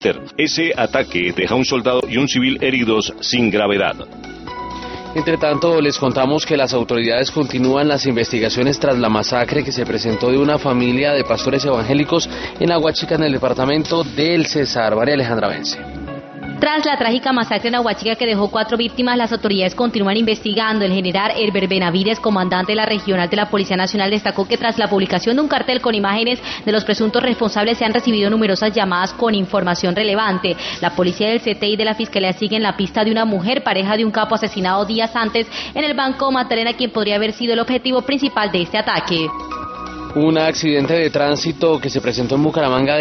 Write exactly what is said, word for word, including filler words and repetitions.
externa. Ese ataque deja a un soldado y un civil heridos sin gravedad. Entre tanto, les contamos que las autoridades continúan las investigaciones tras la masacre que se presentó de una familia de pastores evangélicos en Aguachica, en el departamento del Cesar. María Alejandra Vence. Tras la trágica masacre en Aguachica que dejó cuatro víctimas, las autoridades continúan investigando. El general Herbert Benavides, comandante de la regional de la Policía Nacional, destacó que tras la publicación de un cartel con imágenes de los presuntos responsables se han recibido numerosas llamadas con información relevante. La policía del C T I y de la Fiscalía siguen la pista de una mujer, pareja de un capo asesinado días antes en el Banco Magdalena, quien podría haber sido el objetivo principal de este ataque. Un accidente de tránsito que se presentó en Bucaramanga